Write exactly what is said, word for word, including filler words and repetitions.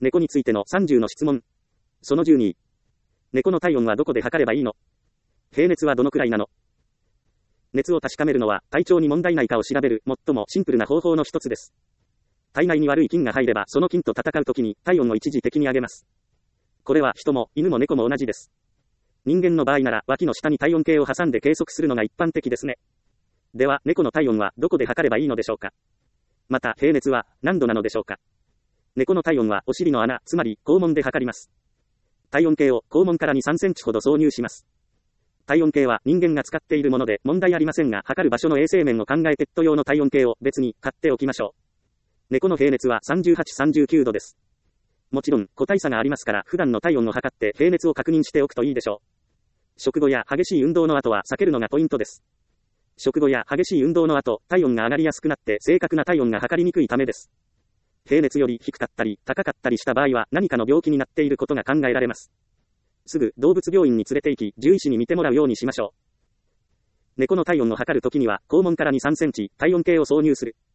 猫についてのさんじゅうの質問。そのじゅうに。猫の体温はどこで測ればいいの？平熱はどのくらいなの？熱を確かめるのは体調に問題ないかを調べる最もシンプルな方法の一つです。体内に悪い菌が入ればその菌と戦うときに体温を一時的に上げます。これは人も犬も猫も同じです。人間の場合なら脇の下に体温計を挟んで計測するのが一般的ですね。では猫の体温はどこで測ればいいのでしょうか？また平熱は何度なのでしょうか？猫の体温はお尻の穴、つまり肛門で測ります。体温計を肛門からに、さんセンチほど挿入します。体温計は人間が使っているもので問題ありませんが、測る場所の衛生面を考えペット用の体温計を別に買っておきましょう。猫の平熱はさんじゅうはち、さんじゅうきゅうどです。もちろん個体差がありますから普段の体温を測って平熱を確認しておくといいでしょう。食後や激しい運動の後は避けるのがポイントです。食後や激しい運動の後、体温が上がりやすくなって正確な体温が測りにくいためです。平熱より低かったり高かったりした場合は何かの病気になっていることが考えられます。すぐ動物病院に連れて行き獣医師に見てもらうようにしましょう。猫の体温を測るときには肛門からに、さんセンチ体温計を挿入する。